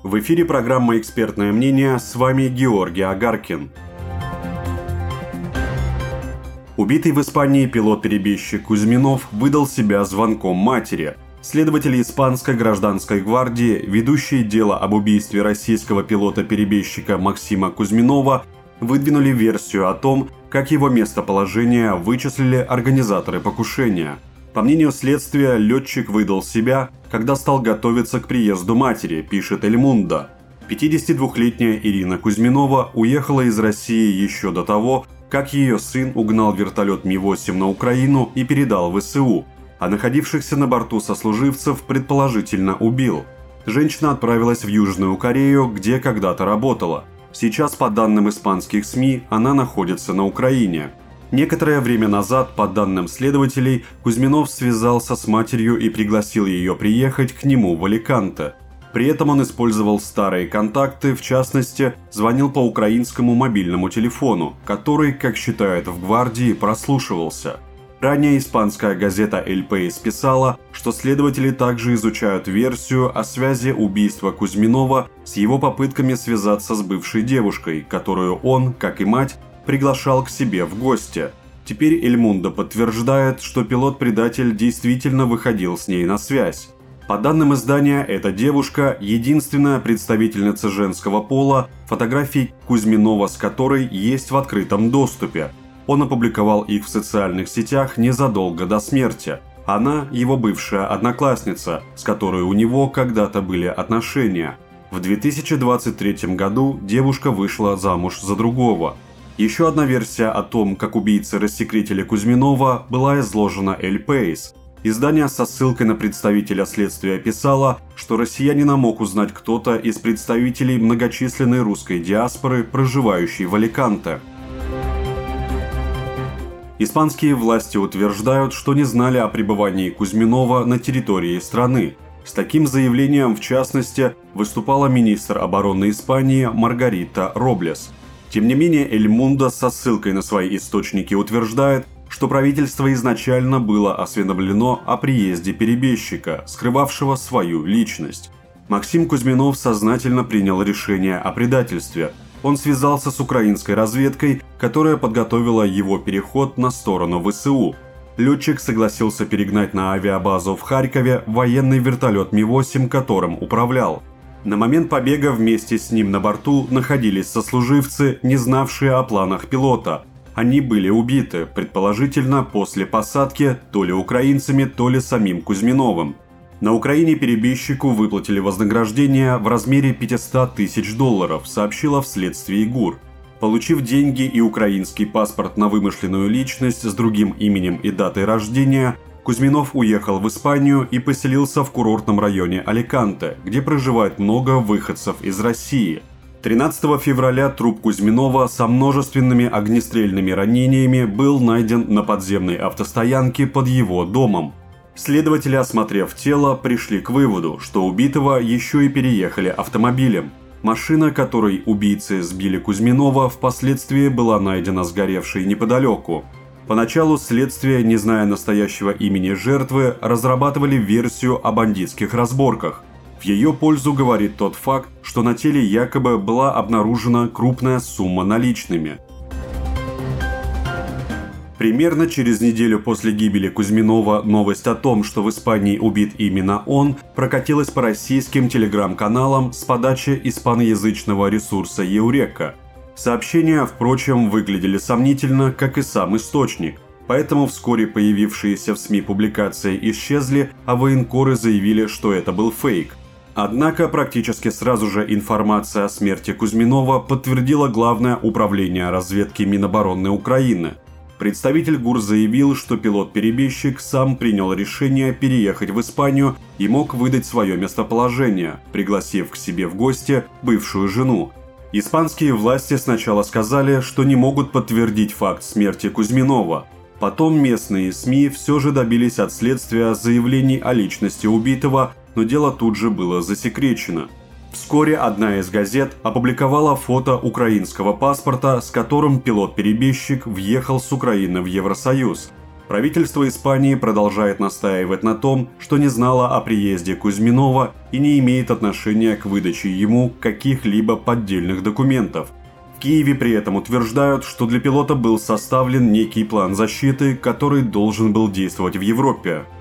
В эфире программа «Экспертное мнение», с вами Георгий Агаркин. Убитый в Испании пилот-перебежчик Кузьминов выдал себя звонком матери. Следователи испанской гражданской гвардии, ведущие дело об убийстве российского пилота-перебежчика Максима Кузьминова, выдвинули версию о том, как его местоположение вычислили организаторы покушения. По мнению следствия, летчик выдал себя, когда стал готовиться к приезду матери, пишет «Эль Мундо». 52-летняя Ирина Кузьминова уехала из России еще до того, как ее сын угнал вертолет Ми-8 на Украину и передал в ВСУ, а находившихся на борту сослуживцев предположительно убил. Женщина отправилась в Южную Корею, где когда-то работала. Сейчас, по данным испанских СМИ, она находится на Украине. Некоторое время назад, по данным следователей, Кузьминов связался с матерью и пригласил ее приехать к нему в Аликанте. При этом он использовал старые контакты, в частности, звонил по украинскому мобильному телефону, который, как считают в гвардии, прослушивался. Ранее испанская газета «Эль Пейс» писала, что следователи также изучают версию о связи убийства Кузьминова с его попытками связаться с бывшей девушкой, которую он, как и мать, приглашал к себе в гости. Теперь «Эль Мундо» подтверждает, что пилот-предатель действительно выходил с ней на связь. По данным издания, эта девушка – единственная представительница женского пола, фотографий Кузьминова с которой есть в открытом доступе. Он опубликовал их в социальных сетях незадолго до смерти. Она – его бывшая одноклассница, с которой у него когда-то были отношения. В 2023 году девушка вышла замуж за другого. Еще одна версия о том, как убийцы рассекретили Кузьминова, была изложена «Эль Пейс». Издание со ссылкой на представителя следствия писало, что россиянина мог узнать кто-то из представителей многочисленной русской диаспоры, проживающей в Аликанте. Испанские власти утверждают, что не знали о пребывании Кузьминова на территории страны. С таким заявлением, в частности, выступала министр обороны Испании Маргарита Роблес. Тем не менее, «Эль Мундо» со ссылкой на свои источники утверждает, что правительство изначально было осведомлено о приезде перебежчика, скрывавшего свою личность. Максим Кузьминов сознательно принял решение о предательстве. Он связался с украинской разведкой, которая подготовила его переход на сторону ВСУ. Летчик согласился перегнать на авиабазу в Харькове военный вертолет Ми-8, которым управлял. На момент побега вместе с ним на борту находились сослуживцы, не знавшие о планах пилота. Они были убиты, предположительно, после посадки то ли украинцами, то ли самим Кузьминовым. На Украине перебежчику выплатили вознаграждение в размере $500 тысяч, сообщила вследствие ГУР. Получив деньги и украинский паспорт на вымышленную личность с другим именем и датой рождения, Кузьминов уехал в Испанию и поселился в курортном районе Аликанте, где проживает много выходцев из России. 13 февраля труп Кузьминова со множественными огнестрельными ранениями был найден на подземной автостоянке под его домом. Следователи, осмотрев тело, пришли к выводу, что убитого еще и переехали автомобилем. Машина, которой убийцы сбили Кузьминова, впоследствии была найдена сгоревшей неподалеку. Поначалу следствие, не зная настоящего имени жертвы, разрабатывали версию о бандитских разборках. В ее пользу говорит тот факт, что на теле якобы была обнаружена крупная сумма наличными. Примерно через неделю после гибели Кузьминова новость о том, что в Испании убит именно он, прокатилась по российским телеграм-каналам с подачи испаноязычного ресурса Еурека. Сообщения, впрочем, выглядели сомнительно, как и сам источник, поэтому вскоре появившиеся в СМИ публикации исчезли, а военкоры заявили, что это был фейк. Однако практически сразу же информация о смерти Кузьминова подтвердило Главное управление разведки Минобороны Украины. Представитель ГУР заявил, что пилот-перебежчик сам принял решение переехать в Испанию и мог выдать свое местоположение, пригласив к себе в гости бывшую жену. Испанские власти сначала сказали, что не могут подтвердить факт смерти Кузьминова. Потом местные СМИ все же добились от следствия заявлений о личности убитого, но дело тут же было засекречено. Вскоре одна из газет опубликовала фото украинского паспорта, с которым пилот-перебежчик въехал с Украины в Евросоюз. Правительство Испании продолжает настаивать на том, что не знало о приезде Кузьминова и не имеет отношения к выдаче ему каких-либо поддельных документов. В Киеве при этом утверждают, что для пилота был составлен некий план защиты, который должен был действовать в Европе.